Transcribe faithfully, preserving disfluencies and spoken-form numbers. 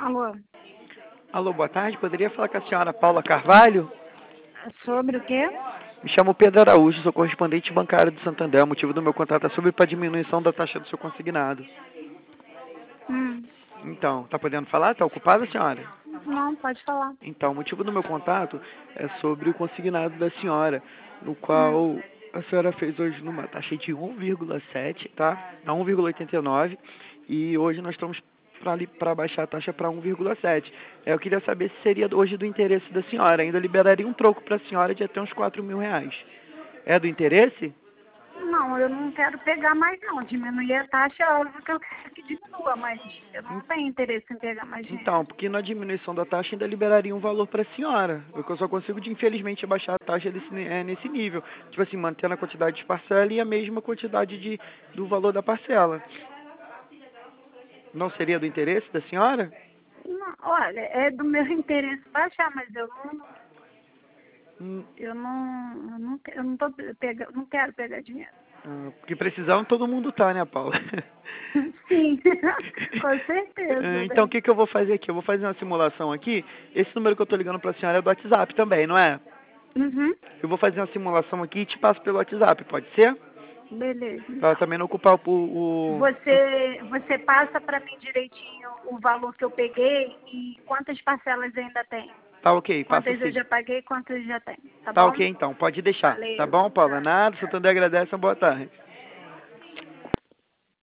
Alô, Alô, boa tarde. Poderia falar com a senhora Paula Carvalho? sobre o quê? Me chamo Pedro Araújo, sou correspondente bancário do Santander. O motivo do meu contrato é sobre para diminuição da taxa do seu consignado. Hum, Então, tá podendo falar? Tá ocupada, senhora? não, pode falar. Então, o motivo do meu contato é sobre o consignado da senhora, no Hum, qual a senhora fez hoje numa taxa de um vírgula sete, tá? A um vírgula oitenta e nove, e hoje nós estamos para baixar a taxa para um vírgula sete. Eu queria saber se seria hoje do interesse da senhora. Ainda liberaria um troco para a senhora de até uns quatro mil reais. É do interesse? não, eu não quero pegar mais não. Diminuir a taxa, é óbvio que eu quero que diminua, mas eu não tenho interesse em pegar mais dinheiro. Então, porque na diminuição da taxa ainda liberaria um valor para a senhora. O que eu só consigo, de, infelizmente, baixar a taxa desse, é, nesse nível. Tipo assim, mantendo a quantidade de parcela e a mesma quantidade de, do valor da parcela. Não seria do interesse da senhora? Não, olha, é do meu interesse baixar, mas eu não, Hum, eu não, eu não, que- eu não, tô pega, não quero pegar dinheiro. ah, porque precisando todo mundo tá, né, Paula? Sim, com certeza, Ah, Então, o bem. que, que eu vou fazer aqui? Eu vou fazer uma simulação aqui. Esse número que eu tô ligando para a senhora é do WhatsApp também, não é? Uhum, Eu vou fazer uma simulação aqui e te passo pelo WhatsApp, pode ser? beleza, Para então. também não ocupar o... o... Você, você passa para mim direitinho o valor que eu peguei e quantas parcelas ainda tem. Tá ok, passa Quantas eu sim. já paguei, quantas já tem. Tá Tá bom? ok então, pode deixar. Tá Valeu. bom, Paula? Tá, Nada, tchau. Santander agradece, uma boa tarde.